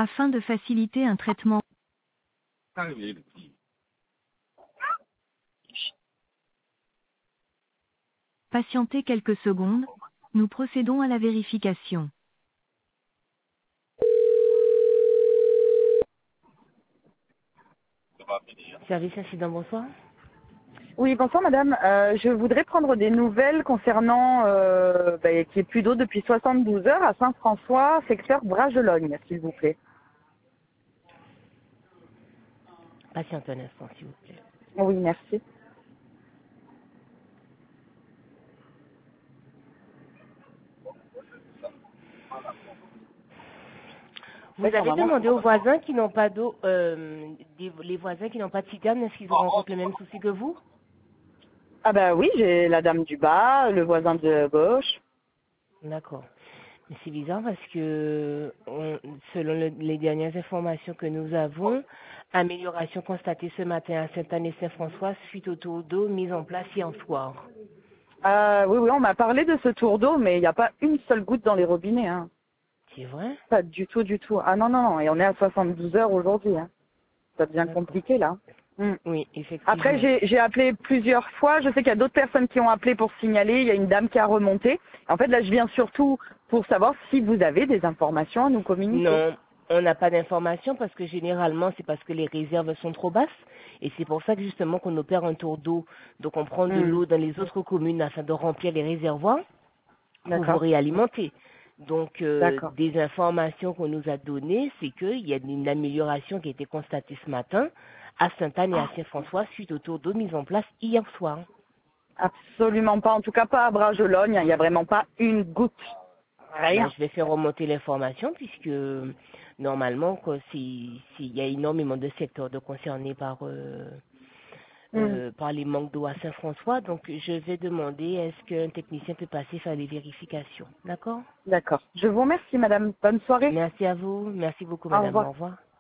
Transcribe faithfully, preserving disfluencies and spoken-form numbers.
Afin de faciliter un traitement, patientez quelques secondes. Nous procédons à la vérification. Service incident, bonsoir. Oui, bonsoir madame. Euh, je voudrais prendre des nouvelles concernant euh, bah, qu'il n'y ait plus d'eau depuis soixante-douze heures à Saint-François, secteur Bragelogne, s'il vous plaît. Patientez un instant, s'il vous plaît. Oui, merci. Vous Ouais, avez normalement, demandé c'est- aux voisins qui n'ont pas d'eau, euh, des- les voisins qui n'ont pas de citerne, est-ce qu'ils rencontrent le même souci que vous? Ah bah oui, j'ai la dame du bas, le voisin de gauche. D'accord. Mais c'est bizarre parce que, on- selon le- les dernières informations que nous avons, amélioration constatée ce matin à Sainte-Anne-et-Saint-François suite au tour d'eau mis en place hier soir. Euh, oui, oui, on m'a parlé de ce tour d'eau, mais il n'y a pas une seule goutte dans les robinets. Hein. C'est vrai? Pas du tout, du tout. Ah non, non, non, et on est à soixante-douze heures aujourd'hui. Hein. Ça devient D'accord. compliqué là. Hmm. Oui, Après, effectivement. j'ai j'ai appelé plusieurs fois. Je sais qu'il y a d'autres personnes qui ont appelé pour signaler. Il y a une dame qui a remonté. En fait, là, je viens surtout pour savoir si vous avez des informations à nous communiquer. Non, on n'a pas d'informations parce que généralement, c'est parce que les réserves sont trop basses. Et c'est pour ça que justement qu'on opère un tour d'eau. Donc on prend de Hmm. l'eau dans les autres communes afin de remplir les réservoirs pour vous D'accord, réalimenter. Donc euh, d'accord. des informations qu'on nous a données, c'est qu'il y a une amélioration qui a été constatée ce matin à Sainte-Anne et à Ah, Saint-François suite au tour d'eau mis en place hier soir. absolument pas. En tout cas, pas à Bragelogne. Il n'y a vraiment pas une goutte. Ben, Rien. je vais faire remonter l'information puisque normalement, quoi, si- s'il y a énormément de secteurs de concernés par euh, Hmm. euh, par les manques d'eau à Saint-François, donc je vais demander est-ce qu'un technicien peut passer faire les vérifications. D'accord? D'accord. Je vous remercie, madame. Bonne soirée. Merci à vous, merci beaucoup Au madame, revoir. au revoir.